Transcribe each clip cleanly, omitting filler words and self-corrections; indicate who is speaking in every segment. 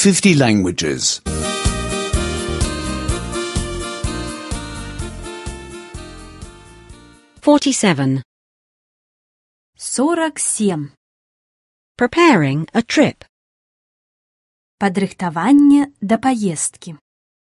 Speaker 1: 50 languages.
Speaker 2: 47.
Speaker 3: 47.
Speaker 2: Preparing a trip.
Speaker 3: Падрыхтаванне да паездкі.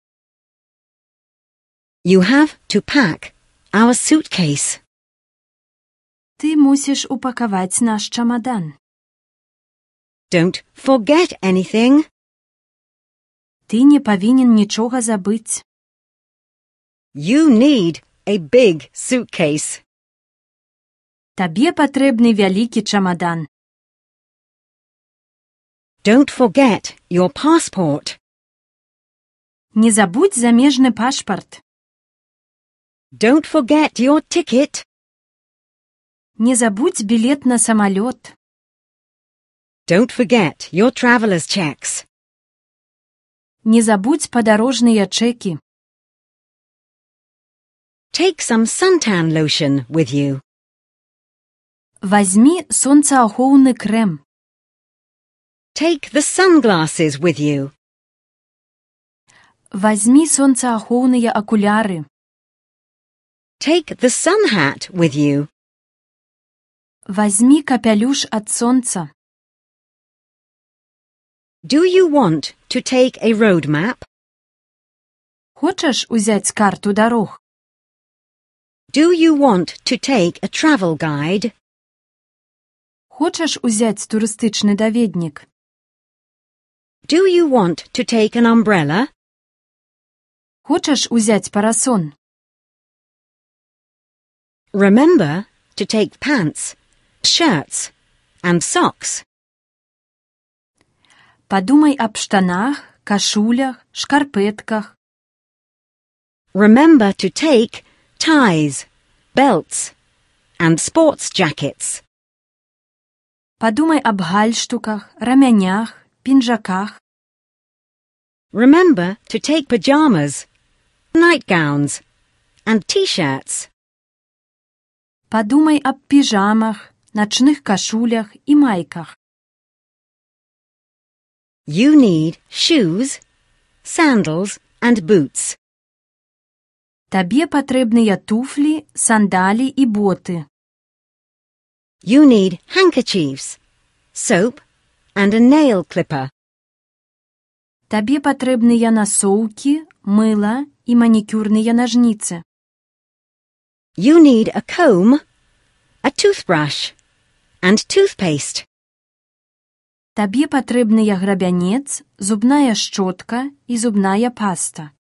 Speaker 2: You have to pack our suitcase.
Speaker 3: Ты мусіш упакаваць наш чамадан.
Speaker 2: Don't forget anything.
Speaker 3: Ты не павінен нічога забыць.
Speaker 2: You need a big suitcase.
Speaker 3: Табе патрэбны вялікі чамадан.
Speaker 2: Don't forget your passport.
Speaker 3: Не забудь замежны пашпарт.
Speaker 2: Don't forget your ticket.
Speaker 3: Не забудь білет на самалёт.
Speaker 2: Don't forget your traveler's checks.
Speaker 3: Не забудь падарожныя чэкі.
Speaker 2: Take some suntan lotion with you.
Speaker 3: Вазьмі сонцаахоўны крэм.
Speaker 2: Take the sunglasses with you.
Speaker 3: Вазьмі сонцаахоўныя акуляры.
Speaker 2: Take the sun hat with you.
Speaker 3: Вазьмі капялюш ад сонца.
Speaker 2: Do you want to take a road map?
Speaker 3: Хочаш узяць карту дарог?
Speaker 2: Do you want to take a travel guide?
Speaker 3: Хочаш узяць турыстычны даведнік?
Speaker 2: Do you want to take an umbrella?
Speaker 3: Хочаш узяць парасон?
Speaker 2: Remember to take pants, shirts, and socks.
Speaker 3: Падумай аб штанах, кашулях, шкарпэтках.
Speaker 2: Remember to take ties, belts, and sports jackets.
Speaker 3: Падумай аб гальштуках, рамянях, пінжаках.
Speaker 2: Remember to take pajamas, nightgowns, and t-shirts.
Speaker 3: Падумай аб піжамах, начных кашулях і майках.
Speaker 2: You need shoes, sandals, and boots.
Speaker 3: Табе патрэбныя туфлі, сандалі і боты.
Speaker 2: You need handkerchiefs, soap, and a nail clipper.
Speaker 3: Табе патрэбныя насоўкі, мыла і манікюрныя нажніцы.
Speaker 2: You need a comb, a toothbrush, and toothpaste.
Speaker 3: Табе патрэбныя грабянец, зубная шчотка і зубная паста.